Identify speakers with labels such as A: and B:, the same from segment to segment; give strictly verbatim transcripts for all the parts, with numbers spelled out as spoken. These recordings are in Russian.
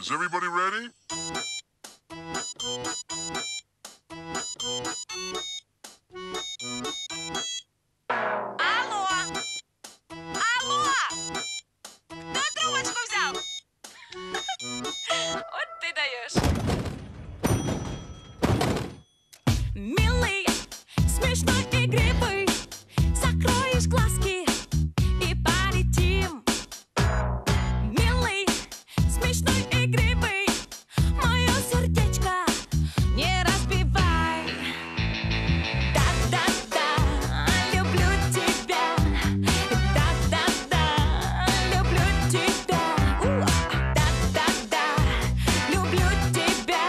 A: Is everybody ready?
B: Алло! Алло! Кто трубочку взял? Вот ты даешь. Милый, смешной, игривый, закроешь глазки и полетим. Милый, смешной, игривый, мое сердечко не разбивай. Да-да-да, люблю тебя. Да-да-да, люблю тебя. Да-да-да, люблю тебя.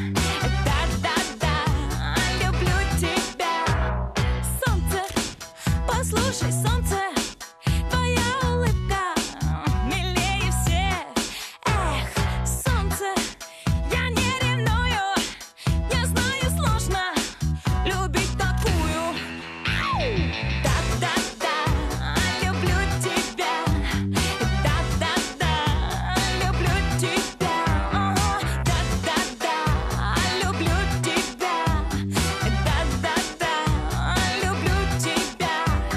B: Да-да-да, люблю тебя. Солнце, послушай, солнце, твоя улыбка милее всех. Эх, солнце, я не ревную, я знаю, сложно любить такую. Да-да-да, люблю тебя. Да-да-да, люблю тебя. Да-да-да, люблю тебя. Да-да-да, люблю тебя.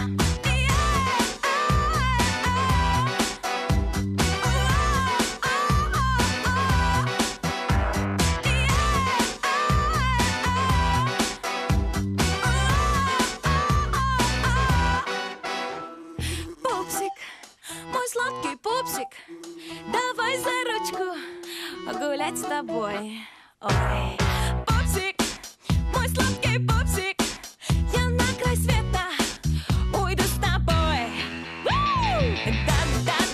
B: Пупсик, мой сладкий пупсик, давай за ручку гулять с тобой. Ой, пупсик, мой сладкий пупсик, я на край света уйду с тобой. Да-да-да.